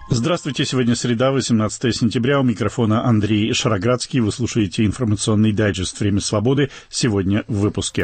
Здравствуйте, сегодня среда, 18 сентября, у микрофона Андрей Шароградский. Вы слушаете информационный дайджест «Время свободы». Сегодня в выпуске.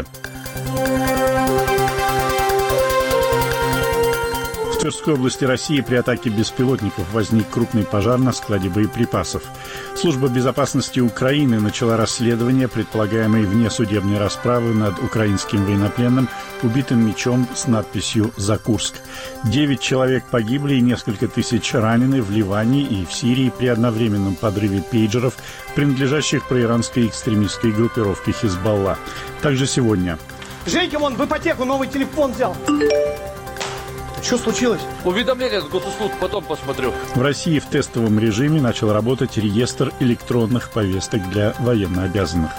В Тверской области России при атаке беспилотников возник крупный пожар на складе боеприпасов. Служба безопасности Украины начала расследование предполагаемой внесудебной расправы над украинским военнопленным, убитым мечом с надписью «За Курск». 9 человек погибли и несколько тысяч ранены в Ливане и в Сирии при одновременном подрыве пейджеров, принадлежащих проиранской экстремистской группировке «Хизбалла». Также сегодня. Женька, вон в ипотеку новый телефон взял. Что случилось? Уведомление с госуслуг, потом посмотрю. В России в тестовом режиме начал работать реестр электронных повесток для военнообязанных.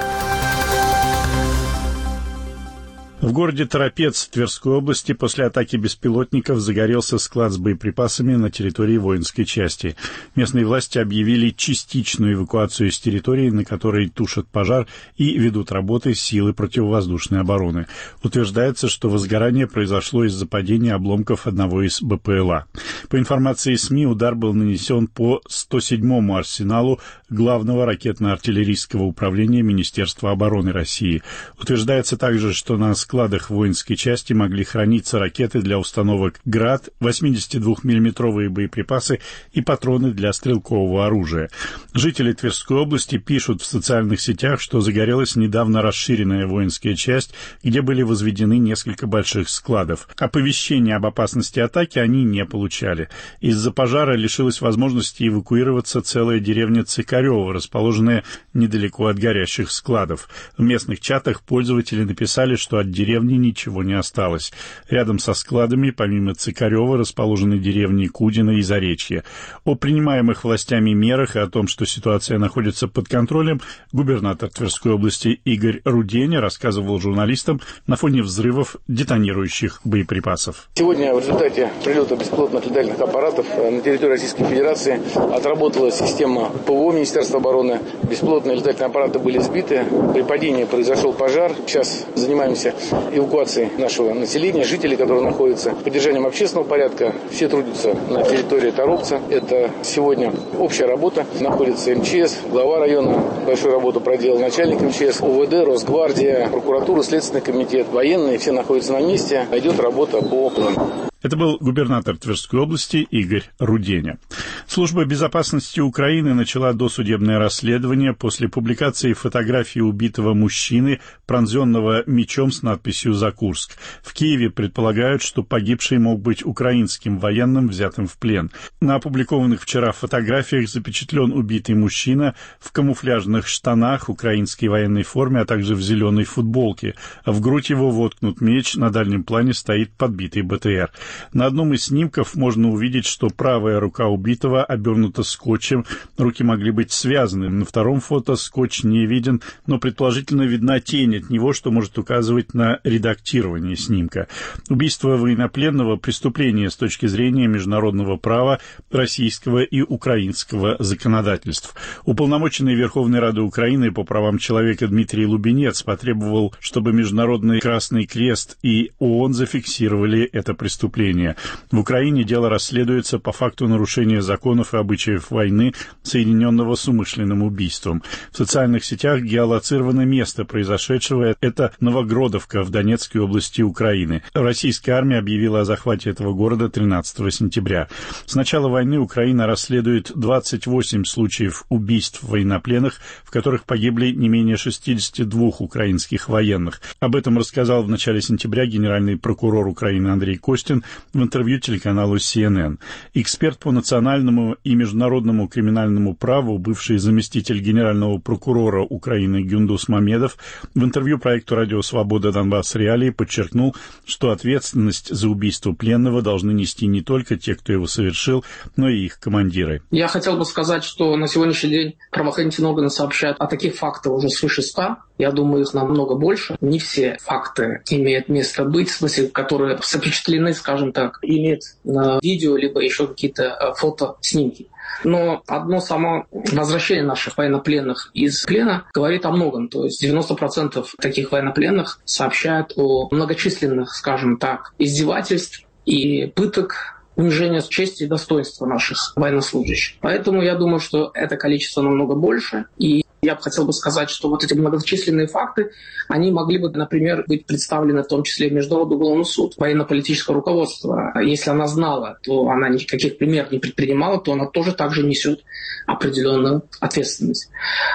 В городе Торопец Тверской области после атаки беспилотников загорелся склад с боеприпасами на территории воинской части. Местные власти объявили частичную эвакуацию с территории, на которой тушат пожар и ведут работы силы противовоздушной обороны. Утверждается, что возгорание произошло из-за падения обломков одного из БПЛА. По информации СМИ, удар был нанесен по 107-му арсеналу Главного ракетно-артиллерийского управления Министерства обороны России. Утверждается также, что на складах воинской части могли храниться ракеты для установок «Град», 82-миллиметровые боеприпасы и патроны для стрелкового оружия. Жители Тверской области пишут в социальных сетях, что загорелась недавно расширенная воинская часть, где были возведены несколько больших складов. Оповещения об опасности атаки они не получали. Из-за пожара лишилась возможности эвакуироваться целая деревня Цикарево, расположенная недалеко от горящих складов. В местных чатах пользователи написали, что от деревни ничего не осталось. Рядом со складами, помимо Цикарева, расположены деревни Кудино и Заречье. О принимаемых властями мерах и о том, что ситуация находится под контролем, губернатор Тверской области Игорь Руденя рассказывал журналистам на фоне взрывов детонирующих боеприпасов. Сегодня в результате прилета беспилотных летательных аппаратов на территории Российской Федерации отработала система ПВО Министерства обороны. Беспилотные летательные аппараты были сбиты. При падении произошел пожар. Сейчас занимаемся эвакуацией нашего населения, жителей, которые находятся, поддержанием общественного порядка. Все трудятся на территории Торопца. Это сегодня общая работа. Находится МЧС, глава района большую работу проделал, начальник МЧС, ОВД, Росгвардия, прокуратура, Следственный комитет, военные. Все находятся на месте. Идет работа по плану. Это был губернатор Тверской области Игорь Руденя. Служба безопасности Украины начала досудебное расследование после публикации фотографии убитого мужчины, пронзенного мечом с надписью «За Курск». В Киеве предполагают, что погибший мог быть украинским военным, взятым в плен. На опубликованных вчера фотографиях запечатлен убитый мужчина в камуфляжных штанах, украинской военной форме, а также в зеленой футболке. В грудь его воткнут меч, на дальнем плане стоит подбитый БТР. На одном из снимков можно увидеть, что правая рука убитого обернута скотчем, руки могли быть связаны. На втором фото скотч не виден, но предположительно видна тень от него, что может указывать на редактирование снимка. Убийство военнопленного – преступление с точки зрения международного права, российского и украинского законодательств. Уполномоченный Верховной Рады Украины по правам человека Дмитрий Лубенец потребовал, чтобы Международный Красный Крест и ООН зафиксировали это преступление. В Украине дело расследуется по факту нарушения законов и обычаев войны, соединенного с умышленным убийством. В социальных сетях геолоцировано место произошедшего. Это Новогродовка в Донецкой области Украины. Российская армия объявила о захвате этого города 13 сентября. С начала войны Украина расследует 28 случаев убийств военнопленных, в которых погибли не менее 62 украинских военных. Об этом рассказал в начале сентября генеральный прокурор Украины Андрей Костин в интервью телеканалу CNN. Эксперт по национальному и международному криминальному праву, бывший заместитель генерального прокурора Украины Гюндус Мамедов, в интервью проекту «Радио Свобода. Донбасс. Реалии» подчеркнул, что ответственность за убийство пленного должны нести не только те, кто его совершил, но и их командиры. Я хотел бы сказать, что на сегодняшний день правоохранительные органы сообщают о таких фактах уже свыше 100. Я думаю, их намного больше. Не все факты имеют место быть, в смысле, которые запечатлены, скажем так, имеют на видео, либо еще какие-то фотоснимки. Но одно само возвращение наших военнопленных из плена говорит о многом. То есть 90% таких военнопленных сообщают о многочисленных, скажем так, издевательств и пыток унижение чести и достоинства наших военнослужащих. Поэтому я думаю, что это количество намного больше. И я бы хотел сказать, что вот эти многочисленные факты, они могли бы, например, быть представлены в том числе в Международный уголовный суд. Военно-политическое руководство, если она знала, то она никаких примеров не предпринимала, то она тоже также несет определенную ответственность.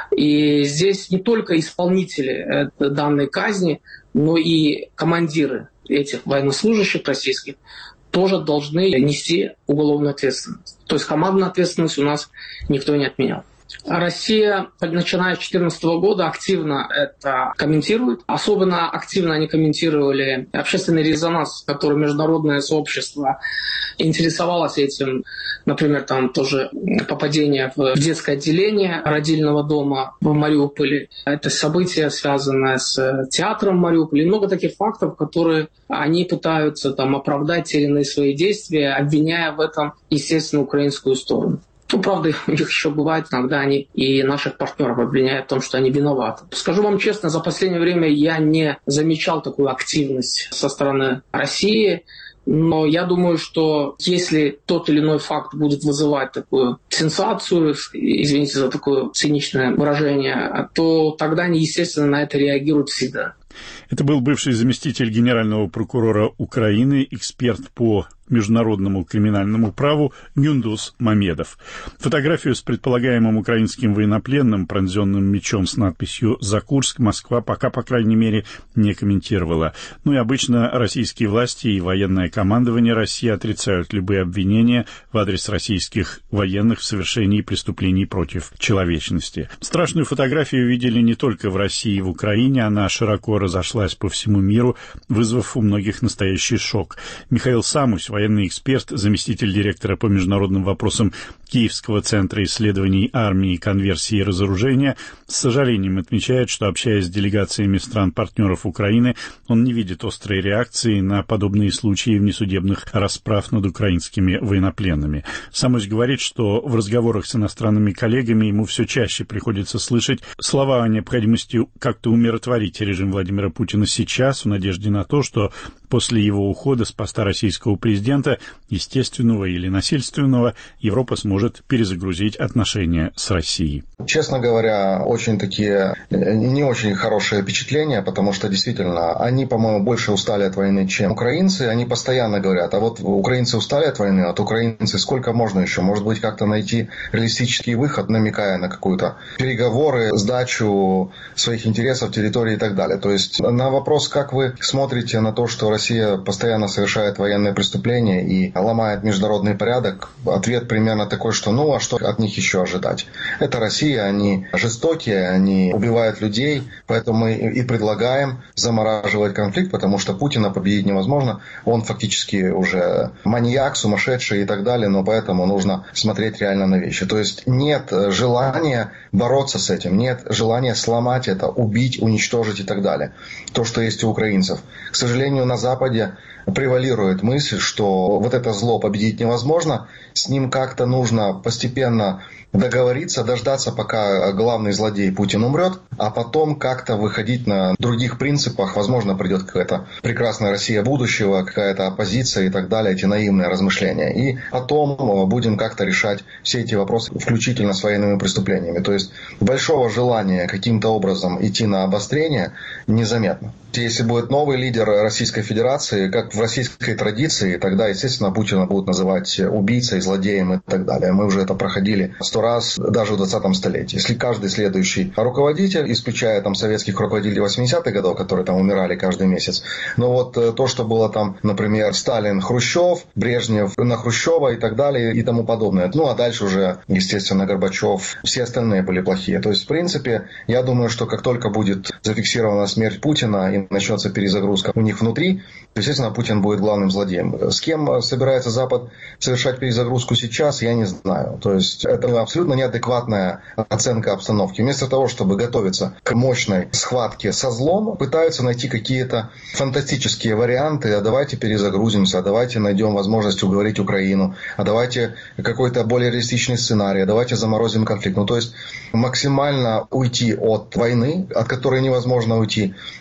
И здесь не только исполнители данной казни, но и командиры этих военнослужащих российских тоже должны нести уголовную ответственность. То есть командную ответственность у нас никто не отменял. Россия, начиная с 2014 года, активно это комментирует. Особенно активно они комментировали общественный резонанс, который международное сообщество интересовалось этим. Например, там тоже попадение в детское отделение родильного дома в Мариуполе. Это событие, связанное с театром в Мариуполе. И много таких фактов, которые они пытаются там оправдать те или иные свои действия, обвиняя в этом, естественно, украинскую сторону. Ну, правда, у них еще бывает, иногда они и наших партнеров обвиняют в том, что они виноваты. Скажу вам честно, за последнее время я не замечал такую активность со стороны России, но я думаю, что если тот или иной факт будет вызывать такую сенсацию, извините за такое циничное выражение, то тогда они, естественно, на это реагируют всегда. Это был бывший заместитель генерального прокурора Украины, эксперт по международному криминальному праву Нюндус Мамедов. Фотографию с предполагаемым украинским военнопленным, пронзенным мечом с надписью «За Курск» Москва пока, по крайней мере, не комментировала. Ну и обычно российские власти и военное командование России отрицают любые обвинения в адрес российских военных в совершении преступлений против человечности. Страшную фотографию видели не только в России и в Украине, она широко разошлась по всему миру, вызвав у многих настоящий шок. Михаил Самусь, военный эксперт, заместитель директора по международным вопросам Киевского центра исследований армии, конверсии и разоружения, с сожалением отмечает, что, общаясь с делегациями стран-партнеров Украины, он не видит острой реакции на подобные случаи внесудебных расправ над украинскими военнопленными. Самусь говорит, что в разговорах с иностранными коллегами ему все чаще приходится слышать слова о необходимости как-то умиротворить режим Владимира Путина сейчас, в надежде на то, что после его ухода с поста российского президента, естественного или насильственного, Европа сможет перезагрузить отношения с Россией. Честно говоря, очень такие не очень хорошие впечатления, потому что действительно они, по-моему, больше устали от войны, чем украинцы. Они постоянно говорят, а вот украинцы устали от войны, а вот украинцы сколько можно еще? Может быть, как-то найти реалистический выход, намекая на какую-то переговоры, сдачу своих интересов, территории и так далее. То есть на вопрос, как вы смотрите на то, что Россия постоянно совершает военные преступления и ломает международный порядок, ответ примерно такой, что ну а что от них еще ожидать? Это Россия, они жестокие, они убивают людей, поэтому мы и предлагаем замораживать конфликт, потому что Путина победить невозможно, он фактически уже маньяк, сумасшедший и так далее, но поэтому нужно смотреть реально на вещи. То есть нет желания бороться с этим, нет желания сломать это, убить, уничтожить и так далее. То, что есть у украинцев. К сожалению, на Западе превалирует мысль, что вот это зло победить невозможно, с ним как-то нужно постепенно договориться, дождаться, пока главный злодей Путин умрет, а потом как-то выходить на других принципах. Возможно, придет какая-то прекрасная Россия будущего, какая-то оппозиция и так далее, эти наивные размышления. И потом будем как-то решать все эти вопросы, включительно с военными преступлениями. То есть большого желания каким-то образом идти на обострение незаметно. Если будет новый лидер Российской Федерации, как в российской традиции, тогда, естественно, Путина будут называть убийцей, злодеем и так далее. Мы уже это проходили 100 раз, даже в 20-м столетии. Если каждый следующий руководитель, исключая там советских руководителей 80-х годов, которые там умирали каждый месяц, но вот то, что было там, например, Сталин, Хрущев, Брежнев на Хрущева и так далее и тому подобное. Ну, а дальше уже, естественно, Горбачев, все остальные были плохие. То есть, в принципе, я думаю, что как только будет зафиксирована смерть Путина и начнется перезагрузка у них внутри, естественно, Путин будет главным злодеем. С кем собирается Запад совершать перезагрузку сейчас, я не знаю. То есть это абсолютно неадекватная оценка обстановки. Вместо того, чтобы готовиться к мощной схватке со злом, пытаются найти какие-то фантастические варианты. А давайте перезагрузимся, а давайте найдем возможность уговорить Украину, а давайте какой-то более реалистичный сценарий, а давайте заморозим конфликт. Ну, то есть максимально уйти от войны, от которой невозможно уйти, и попытаться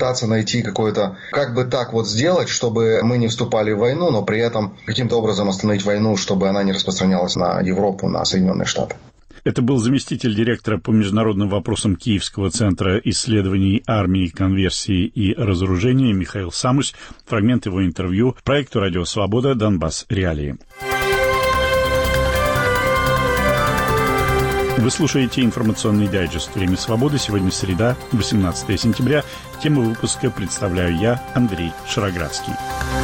пытаться найти какое-то, как бы так вот сделать, чтобы мы не вступали в войну, но при этом каким-то образом остановить войну, чтобы она не распространялась на Европу, на Соединенные Штаты. Это был заместитель директора по международным вопросам Киевского центра исследований армии, конверсии и разоружения Михаил Самусь. Фрагмент его интервью проекту «Радио Свобода. Донбасс. Реалии». Вы слушаете информационный дайджест «Время свободы». Сегодня среда, 18 сентября. Тему выпуска представляю я, Андрей Шароградский.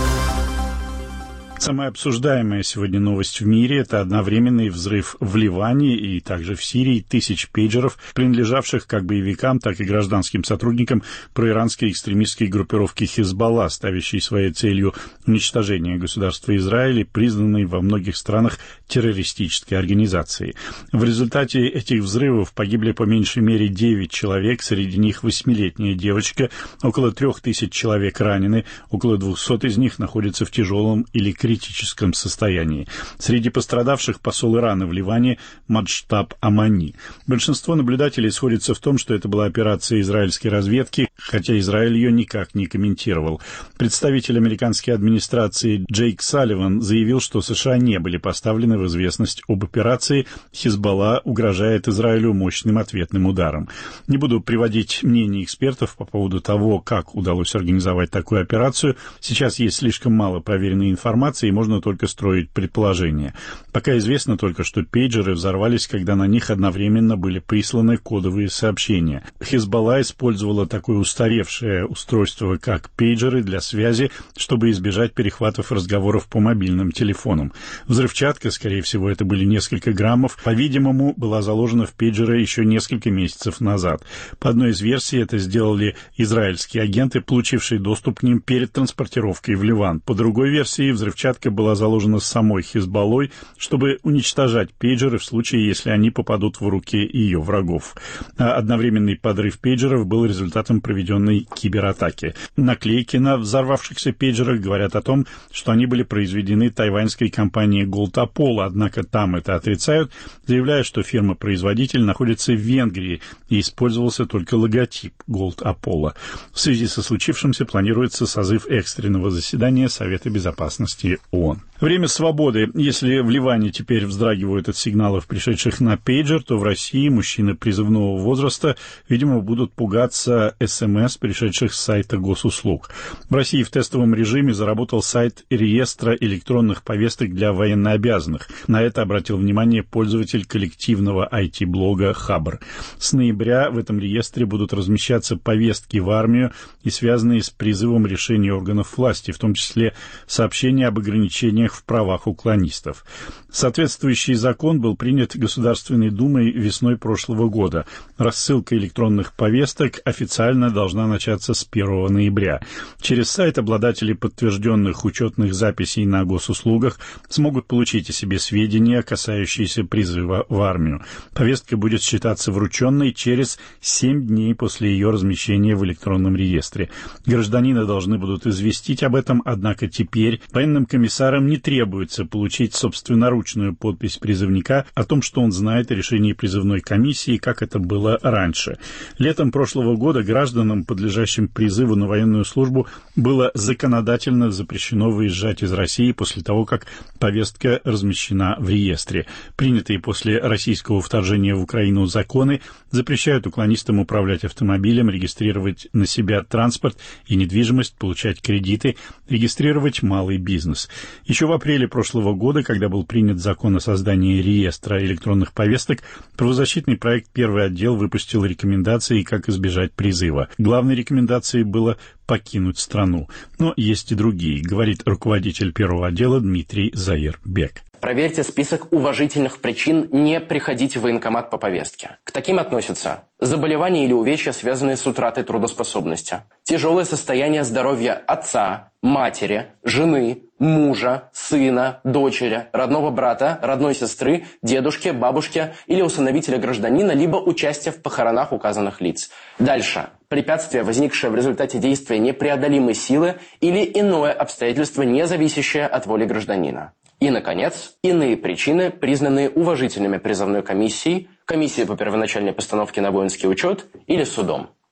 Самая обсуждаемая сегодня новость в мире – это одновременный взрыв в Ливане и также в Сирии тысяч пейджеров, принадлежавших как боевикам, так и гражданским сотрудникам проиранской экстремистской группировки «Хизбалла», ставящей своей целью уничтожение государства Израиль, признанной во многих странах террористической организацией. В результате этих взрывов погибли по меньшей мере 9 человек, среди них 8-летняя девочка, около 3000 человек ранены, около 200 из них находятся в тяжелом или критическом состоянии. Среди пострадавших посол Ирана в Ливане Маджтаб Амани. Большинство наблюдателей сходится в том, что это была операция израильской разведки, хотя Израиль ее никак не комментировал. Представитель американской администрации Джейк Салливан заявил, что США не были поставлены в известность об операции. Хизбалла угрожает Израилю мощным ответным ударом. Не буду приводить мнение экспертов по поводу того, как удалось организовать такую операцию. Сейчас есть слишком мало проверенной информации, и можно только строить предположения. Пока известно только, что пейджеры взорвались, когда на них одновременно были присланы кодовые сообщения. Хизбалла использовала такое устаревшее устройство, как пейджеры, для связи, чтобы избежать перехватов разговоров по мобильным телефонам. Взрывчатка, скорее всего, это были несколько граммов, по-видимому, была заложена в пейджеры еще несколько месяцев назад. По одной из версий, это сделали израильские агенты, получившие доступ к ним перед транспортировкой в Ливан. По другой версии, взрывчатка была заложена самой Хизбаллой, чтобы уничтожать пейджеры в случае, если они попадут в руки ее врагов. А одновременный подрыв пейджеров был результатом проведенной кибератаки. Наклейки на взорвавшихся пейджерах говорят о том, что они были произведены тайваньской компанией Gold Apollo, однако там это отрицают, заявляя, что фирма-производитель находится в Венгрии и использовался только логотип Gold Apollo. В связи со случившимся планируется созыв экстренного заседания Совета Безопасности ООН. Время свободы. Если в Ливане теперь вздрагивают от сигналов, пришедших на пейджер, то в России мужчины призывного возраста, видимо, будут пугаться СМС, пришедших с сайта госуслуг. В России в тестовом режиме заработал сайт реестра электронных повесток для военнообязанных. На это обратил внимание пользователь коллективного IT-блога «Хабр». С ноября в этом реестре будут размещаться повестки в армию и связанные с призывом решения органов власти, в том числе сообщения об ограничениях в правах уклонистов. Соответствующий закон был принят Государственной Думой весной прошлого года. Рассылка электронных повесток официально должна начаться с 1 ноября. Через сайт обладатели подтвержденных учетных записей на госуслугах смогут получить о себе сведения, касающиеся призыва в армию. Повестка будет считаться врученной через 7 дней после ее размещения в электронном реестре. Гражданина должны будут известить об этом, однако теперь военным комиссарам не требуется получить собственноручную подпись призывника о том, что он знает о решении призывной комиссии, как это было раньше. Летом прошлого года гражданам, подлежащим призыву на военную службу, было законодательно запрещено выезжать из России после того, как повестка размещена в реестре. Принятые после российского вторжения в Украину законы запрещают уклонистам управлять автомобилем, регистрировать на себя транспорт и недвижимость, получать кредиты, регистрировать малый бизнес. Еще в апреле прошлого года, когда был принят закон о создании реестра электронных повесток, правозащитный проект «Первый отдел» выпустил рекомендации, как избежать призыва. Главной рекомендацией было покинуть страну. Но есть и другие, говорит руководитель Первого отдела Дмитрий Заир-Бек. Проверьте список уважительных причин не приходить в военкомат по повестке. К таким относятся заболевания или увечья, связанные с утратой трудоспособности, тяжелое состояние здоровья отца, матери, жены, мужа, сына, дочери, родного брата, родной сестры, дедушки, бабушки или усыновителя гражданина, либо участие в похоронах указанных лиц. Дальше. Препятствие, возникшее в результате действия непреодолимой силы или иное обстоятельство, не зависящее от воли гражданина. И, наконец, иные причины, признанные уважительными призывной комиссией, комиссией по первоначальной постановке на воинский учет или судом.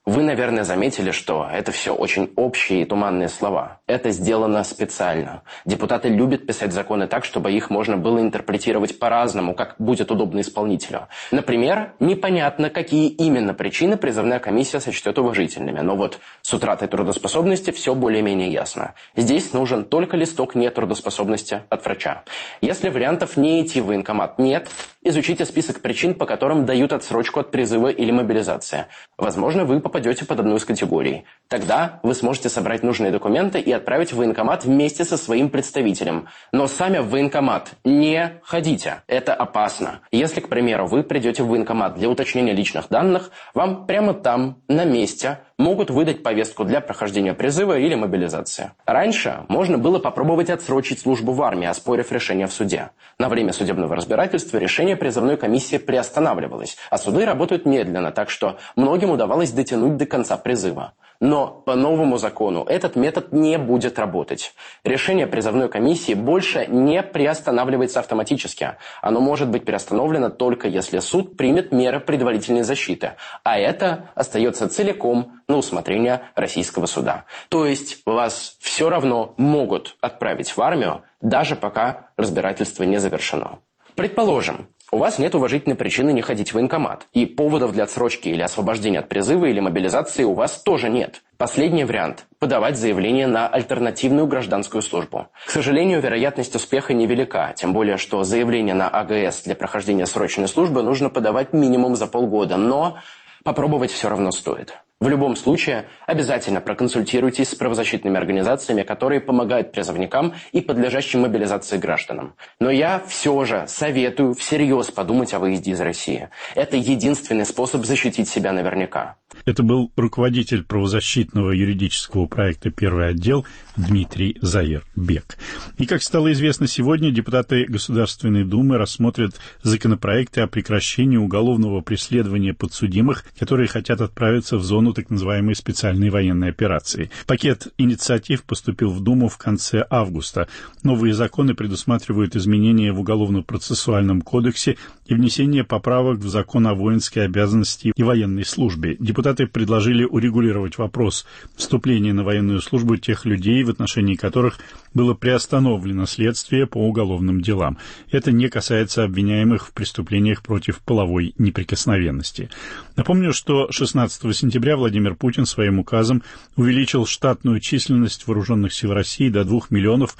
Вы, наверное, заметили, что это все очень общие и туманные слова. Это сделано специально. Депутаты любят писать законы так, чтобы их можно было интерпретировать по-разному, как будет удобно исполнителю. Например, непонятно, какие именно причины призывная комиссия сочтет уважительными. Но вот с утратой трудоспособности все более-менее ясно. Здесь нужен только листок нетрудоспособности от врача. Если вариантов не идти в военкомат нет, изучите список причин, по которым дают отсрочку от призыва или мобилизации. Возможно, вы попадете под одну из категорий. Тогда вы сможете собрать нужные документы и отправить в военкомат вместе со своим представителем. Но сами в военкомат не ходите. Это опасно. Если, к примеру, вы придете в военкомат для уточнения личных данных, вам прямо там, на месте, могут выдать повестку для прохождения призыва или мобилизации. Раньше можно было попробовать отсрочить службу в армии, оспорив решение в суде. На время судебного разбирательства решение призывной комиссии приостанавливалось, а суды работают медленно, так что многим удавалось дотянуть до конца призыва. Но по новому закону этот метод не будет работать. Решение призывной комиссии больше не приостанавливается автоматически. Оно может быть приостановлено только если суд примет меры предварительной защиты, а это остается целиком на усмотрение российского суда. То есть вас все равно могут отправить в армию, даже пока разбирательство не завершено. Предположим, у вас нет уважительной причины не ходить в военкомат, и поводов для отсрочки или освобождения от призыва или мобилизации у вас тоже нет. Последний вариант – подавать заявление на альтернативную гражданскую службу. К сожалению, вероятность успеха невелика, тем более, что заявление на АГС для прохождения срочной службы нужно подавать минимум за полгода, но попробовать все равно стоит. В любом случае, обязательно проконсультируйтесь с правозащитными организациями, которые помогают призывникам и подлежащим мобилизации гражданам. Но я все же советую всерьез подумать о выезде из России. Это единственный способ защитить себя наверняка. Это был руководитель правозащитного юридического проекта «Первый отдел» Дмитрий Заир-Бек. И, как стало известно сегодня, депутаты Государственной Думы рассмотрят законопроекты о прекращении уголовного преследования подсудимых, которые хотят отправиться в зону так называемой специальной военной операции. Пакет инициатив поступил в Думу в конце августа. Новые законы предусматривают изменения в Уголовно-процессуальном кодексе и внесение поправок в Закон о воинской обязанности и военной службе. Депутаты предложили урегулировать вопрос вступления на военную службу тех людей, в отношении которых было приостановлено следствие по уголовным делам. Это не касается обвиняемых в преступлениях против половой неприкосновенности. Напомню, что 16 сентября Владимир Путин своим указом увеличил штатную численность вооруженных сил России до 2 миллионов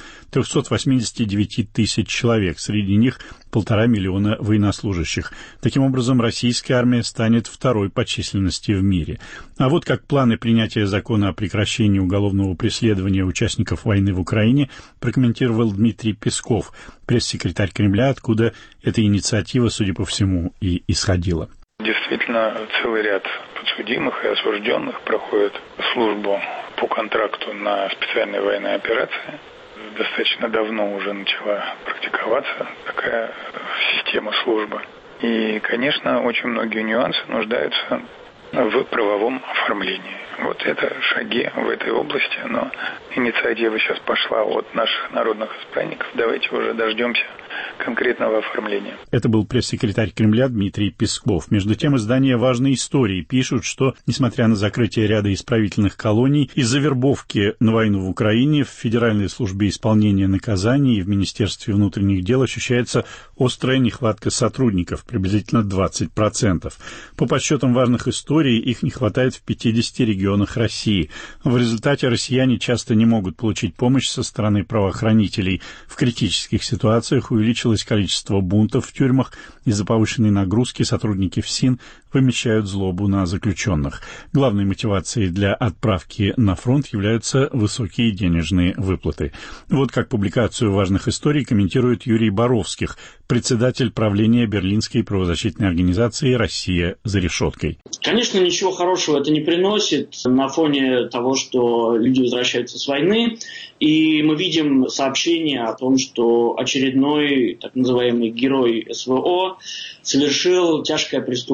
389 тысяч человек. Среди них 1,5 миллиона военнослужащих. Таким образом, российская армия станет второй по численности в мире. А вот как планы принятия закона о прекращении уголовного преследования участников войны в Украине прокомментировал Дмитрий Песков, пресс-секретарь Кремля, откуда эта инициатива, судя по всему, и исходила. Действительно, целый ряд подсудимых и осужденных проходит службу по контракту на специальной военной операции. Достаточно давно уже начала практиковаться такая система службы. И, конечно, очень многие нюансы нуждаются в правовом оформлении. Вот это шаги в этой области, но инициатива сейчас пошла от наших народных избранников. Давайте уже дождемся конкретного оформления. Это был пресс-секретарь Кремля Дмитрий Песков. Между тем, издания «Важные истории» пишут, что, несмотря на закрытие ряда исправительных колоний, из-за вербовки на войну в Украине в Федеральной службе исполнения наказаний и в Министерстве внутренних дел ощущается острая нехватка сотрудников, приблизительно 20%. По подсчетам «Важных историй», их не хватает в 50 регионах России. В результате россияне часто не могут получить помощь со стороны правоохранителей. В критических ситуациях увеличилось количество бунтов в тюрьмах. Из-за повышенной нагрузки сотрудники ФСИН вымещают злобу на заключенных. Главной мотивацией для отправки на фронт являются высокие денежные выплаты. Вот как публикацию «Важных историй» комментирует Юрий Боровских, председатель правления берлинской правозащитной организации «Россия за решеткой». Конечно, ничего хорошего это не приносит на фоне того, что люди возвращаются с войны, и мы видим сообщение о том, что очередной так называемый герой СВО совершил тяжкое преступление.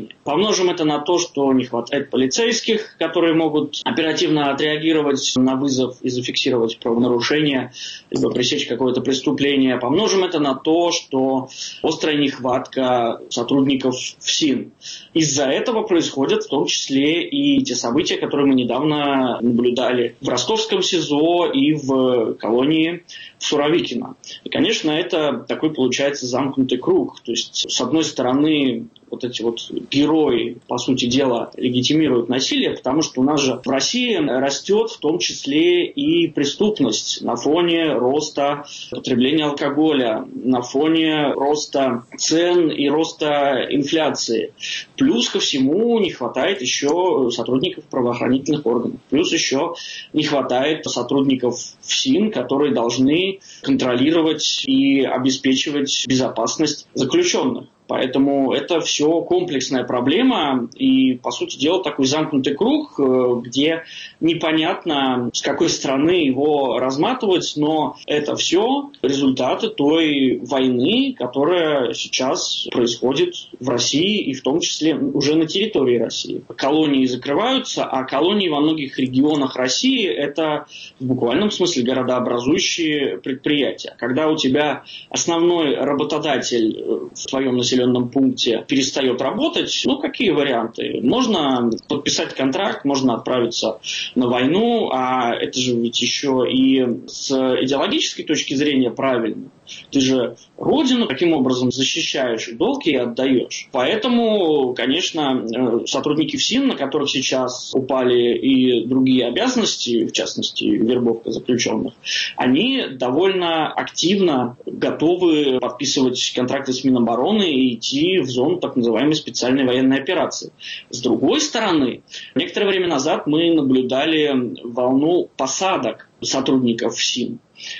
войне. Помножим это на то, что не хватает полицейских, которые могут оперативно отреагировать на вызов и зафиксировать правонарушение, либо пресечь какое-то преступление. Помножим это на то, что острая нехватка сотрудников ФСИН. Из-за этого происходят в том числе и те события, которые мы недавно наблюдали в Ростовском СИЗО и в колонии Суровикино. И, конечно, это такой получается замкнутый круг. То есть, с одной стороны, вот эти вот герои, по сути дела, легитимируют насилие, потому что у нас же в России растет в том числе и преступность на фоне роста потребления алкоголя, на фоне роста цен и роста инфляции. Плюс ко всему не хватает еще сотрудников правоохранительных органов. Плюс еще не хватает сотрудников ФСИН, которые должны контролировать и обеспечивать безопасность заключенных. Поэтому это все комплексная проблема и, по сути дела, такой замкнутый круг, где непонятно, с какой стороны его разматывать, но это все результаты той войны, которая сейчас происходит в России и в том числе уже на территории России. Колонии закрываются, а колонии во многих регионах России – это в буквальном смысле городообразующие предприятия. Когда у тебя основной работодатель в твоем населенном пункте перестает работать, какие варианты? Можно подписать контракт, можно отправиться на войну, а это же ведь еще и с идеологической точки зрения правильно. Ты же родину таким образом защищаешь, и долг ей отдаешь. Поэтому, конечно, сотрудники ФСИН, на которых сейчас упали и другие обязанности, в частности, вербовка заключенных, они довольно активно готовы подписывать контракты с Минобороны и идти в зону так называемой специальной военной операции. С другой стороны, некоторое время назад мы наблюдали волну посадок сотрудников ФСИН.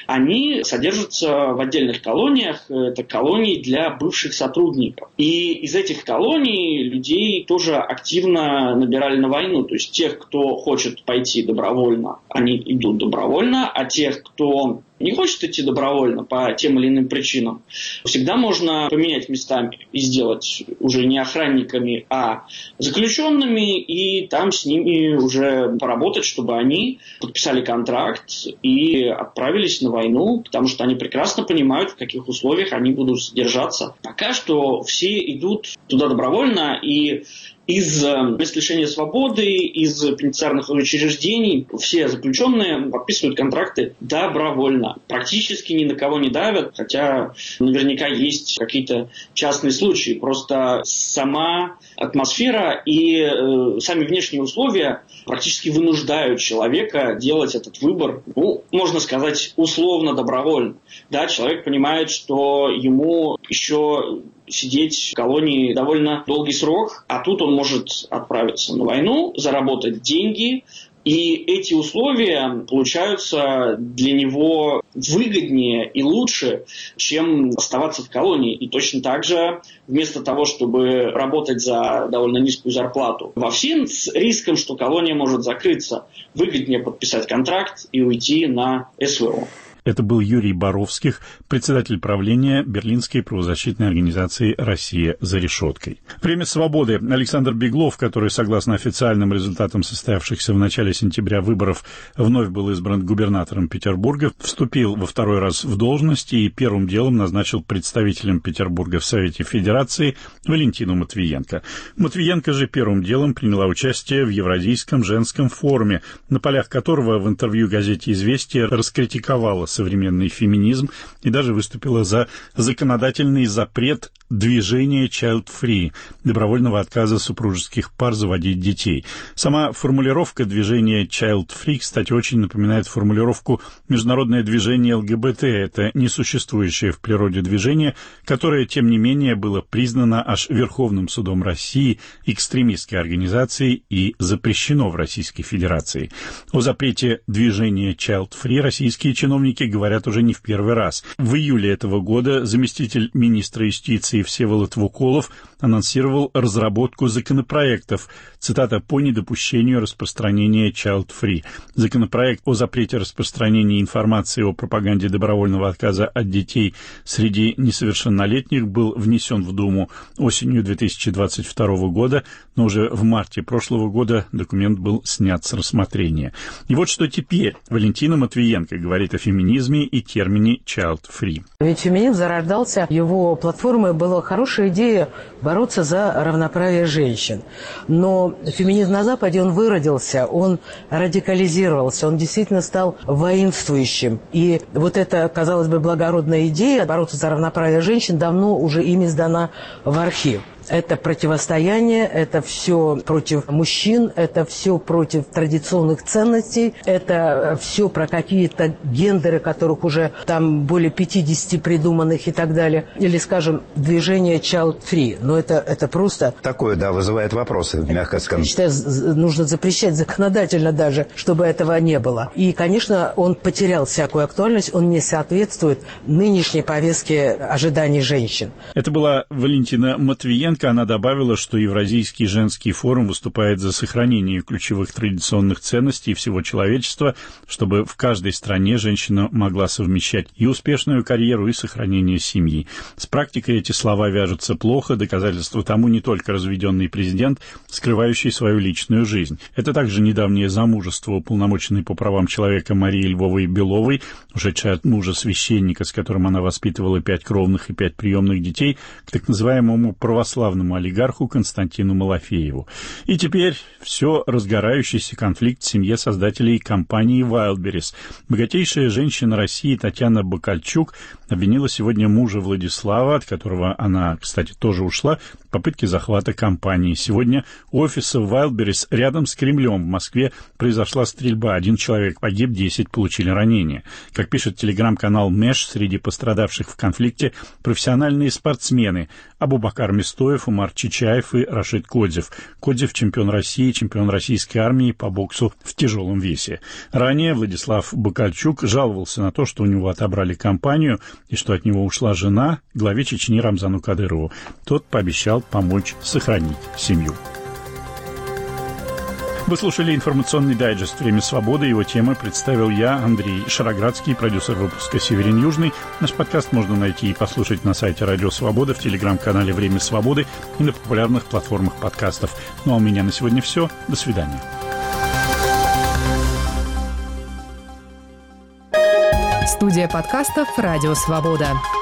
Они содержатся в отдельных колониях, это колонии для бывших сотрудников. И из этих колоний людей тоже активно набирали на войну. То есть тех, кто хочет пойти добровольно, они идут добровольно, а тех, кто не хочет идти добровольно по тем или иным причинам, всегда можно поменять местами и сделать уже не охранниками, а заключенными, и там с ними уже поработать, чтобы они подписали контракт и отправились на войну, потому что они прекрасно понимают, в каких условиях они будут содержаться. Пока что все идут туда добровольно, и из мест лишения свободы, из пенитенциарных учреждений все заключенные подписывают контракты добровольно. Практически ни на кого не давят, хотя наверняка есть какие-то частные случаи. Просто сама атмосфера и сами внешние условия практически вынуждают человека делать этот выбор, можно сказать, условно добровольно. Да, человек понимает, что ему еще сидеть в колонии довольно долгий срок, а тут он может отправиться на войну, заработать деньги, и эти условия получаются для него выгоднее и лучше, чем оставаться в колонии. И точно так же, вместо того, чтобы работать за довольно низкую зарплату во ФСИН, с риском, что колония может закрыться, выгоднее подписать контракт и уйти на СВО. Это был Юрий Боровских, председатель правления Берлинской правозащитной организации «Россия за решеткой». Время свободы. Александр Беглов, который, согласно официальным результатам состоявшихся в начале сентября выборов, вновь был избран губернатором Петербурга, вступил во второй раз в должность и первым делом назначил представителем Петербурга в Совете Федерации Валентину Матвиенко. Матвиенко же первым делом приняла участие в Евразийском женском форуме, на полях которого в интервью газете «Известия» раскритиковала современный феминизм и даже выступила за законодательный запрет движения child-free, добровольного отказа супружеских пар заводить детей. Сама формулировка движения child-free, кстати, очень напоминает формулировку международное движение ЛГБТ. Это несуществующее в природе движение, которое, тем не менее, было признано аж Верховным судом России экстремистской организацией и запрещено в Российской Федерации. О запрете движения child-free российские чиновники говорят уже не в первый раз. В июле этого года заместитель министра юстиции Латвии Всеволод Вуколов анонсировал разработку законопроектов, цитата, «по недопущению распространения child-free». Законопроект о запрете распространения информации о пропаганде добровольного отказа от детей среди несовершеннолетних был внесен в Думу осенью 2022 года, но уже в марте прошлого года документ был снят с рассмотрения. И вот что теперь Валентина Матвиенко говорит о феминизме и термине child-free. Ведь феминизм зарождался, его платформой была хорошая идея бороться за равноправие женщин. Но феминизм на Западе, он выродился, он радикализировался, он действительно стал воинствующим. И вот эта, казалось бы, благородная идея бороться за равноправие женщин давно уже ими сдана в архив. Это противостояние, это все против мужчин, это все против традиционных ценностей, это все про какие-то гендеры, которых уже там более 50 придуманных и так далее. Или, скажем, движение child-free. Но это просто... Такое, да, вызывает вопросы, мягко скажем. Я считаю, нужно запрещать законодательно даже, чтобы этого не было. И, конечно, он потерял всякую актуальность, он не соответствует нынешней повестке ожиданий женщин. Это была Валентина Матвиенко. Она добавила, что Евразийский женский форум выступает за сохранение ключевых традиционных ценностей всего человечества, чтобы в каждой стране женщина могла совмещать и успешную карьеру, и сохранение семьи. С практикой эти слова вяжутся плохо, доказательство тому не только разведенный президент, скрывающий свою личную жизнь. Это также недавнее замужество уполномоченной по правам человека Марии Львовой Беловой, ушедшей от мужа священника, с которым она воспитывала 5 кровных и 5 приемных детей, к так называемому православному олигарху Константину Малафееву. И теперь все разгорающийся конфликт в семье создателей компании Wildberries. Богатейшая женщина России Татьяна Бакальчук обвинила сегодня мужа Владислава, от которого она, кстати, тоже ушла, в попытке захвата компании. Сегодня у офиса Wildberries рядом с Кремлем в Москве произошла стрельба. 1 человек погиб, 10 получили ранения. Как пишет телеграм-канал Мэш, среди пострадавших в конфликте профессиональные спортсмены Абубакар Местоев, Умар Чичаев и Рашид Кодзев. Кодзев — чемпион России, чемпион российской армии по боксу в тяжелом весе. Ранее Владислав Бакальчук жаловался на то, что у него отобрали компанию и что от него ушла жена, главе Чечни Рамзану Кадырову. Тот пообещал помочь сохранить семью. Вы слушали информационный дайджест «Время свободы». Его темы представил я, Андрей Шароградский, продюсер выпуска «Северин Южный». Наш подкаст можно найти и послушать на сайте Радио Свобода, в телеграм-канале «Время свободы» и на популярных платформах подкастов. Ну а у меня на сегодня все. До свидания. Студия подкастов «Радио Свобода».